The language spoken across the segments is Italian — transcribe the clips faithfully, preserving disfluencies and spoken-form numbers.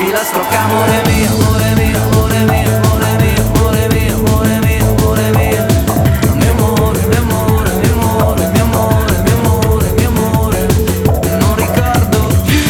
dai la strocca, amore mio, amore mio, amore mio, amore mio, amore mio, amore mio, amore mio. Mio amore, mio amore, mio amore, mio amore, mio amore, mio amore. Non ricordo più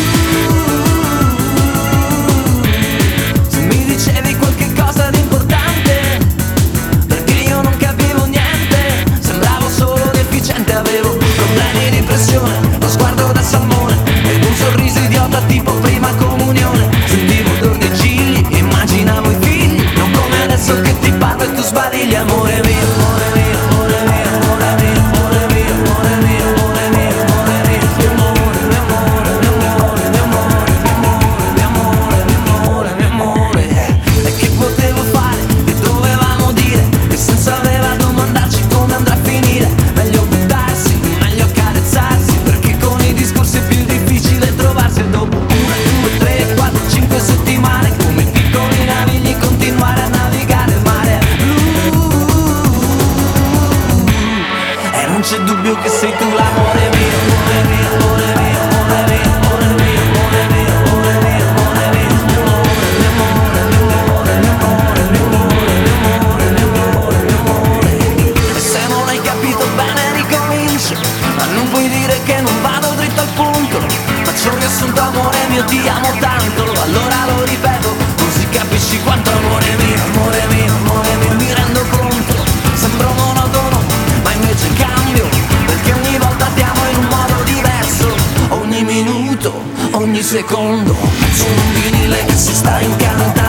se mi dicevi qualche cosa di importante, perché io non capivo niente, sembravo solo deficiente, avevo problemi di pressione, lo sguardo da salmone ed un sorriso idiota tipo prima comunione. Sentivo odor di gigli, immaginavo i figli, non come adesso che ti parlo e tu sbadigli, amore mio, amore mio, amore mio, amore mio, amore mio, amore mio, amore mio, amore mio, mio amore, mio amore, mio amore, mio amore, mio amore, mio amore, mio amore. E che potevo fare, che dovevamo dire, che senso aveva domandarci come andrà a finire? Meglio buttarsi, meglio accarezzarsi, perché con i discorsi è più difficile trovarsi. E dopo una, due, tre, quattro, cinque settimane, come piccoli navigli continuare a navigare il mare blu. E non c'è dubbio che sei tu l'amore mio, amore mio, amore mio, amore mio, amore mio, amore mio, amore mio, amore mio, mio amore, mio amore, mio amore, mio amore, mio amore, mio amore, mio amore, mio amore. E se non hai capito bene ricomincio, ma non puoi dire che non vado dritto al punto. Faccio un riassunto, amore mio, ti amo tanto, allora lo ripeto, così capisci quanto amore mio, amore mio, amore mio. Mi rendo conto, sembro monotono, ma invece cambio, perché ogni volta ti amo in un modo diverso. Ogni minuto, ogni secondo, sono un vinile che si sta incantando.